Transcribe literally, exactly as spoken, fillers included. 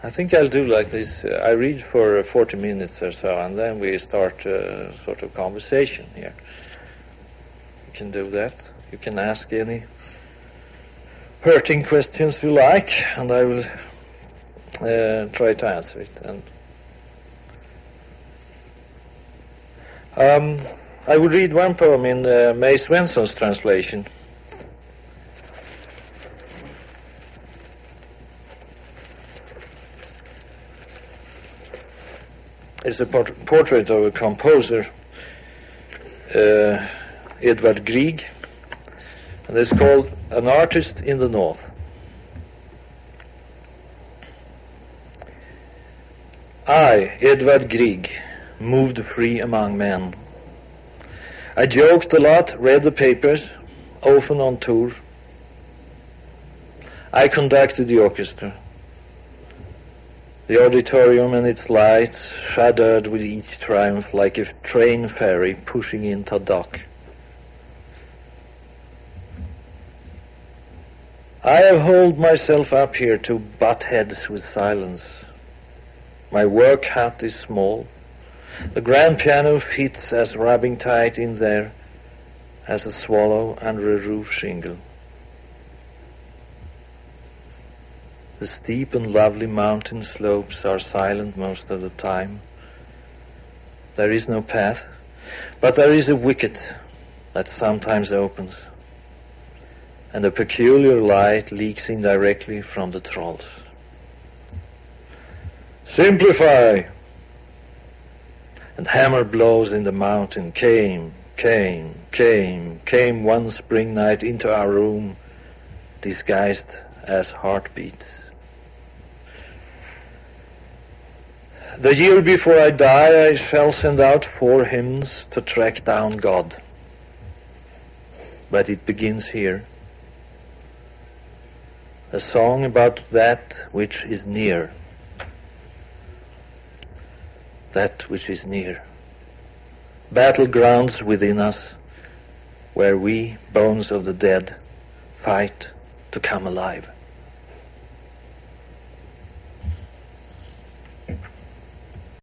I think I'll do like this. Uh, I read for uh, forty minutes or so, and then we start uh, sort of conversation here. You can do that. You can ask any hurting questions you like, and I will uh, try to answer it. And um, I would read one poem in uh, May Svensson's translation. It's a port- portrait of a composer, uh, Edvard Grieg, and it's called An Artist in the North. I, Edvard Grieg, moved free among men. I joked a lot, read the papers, often on tour. I conducted the orchestra. The auditorium and its lights shuddered with each triumph like a train ferry pushing into dock. I have hauled myself up here to butt heads with silence. My work hat is small. The grand piano fits as rubbing tight in there as a swallow under a roof shingle. The steep and lovely mountain slopes are silent most of the time. There is no path, but there is a wicket that sometimes opens, and a peculiar light leaks in directly from the trolls. Simplify! And hammer blows in the mountain came, came, came, came one spring night into our room, disguised as heartbeats. The year before I die, I shall send out four hymns to track down God. But it begins here. A song about that which is near. That which is near. Battlegrounds within us, where we, bones of the dead, fight to come alive.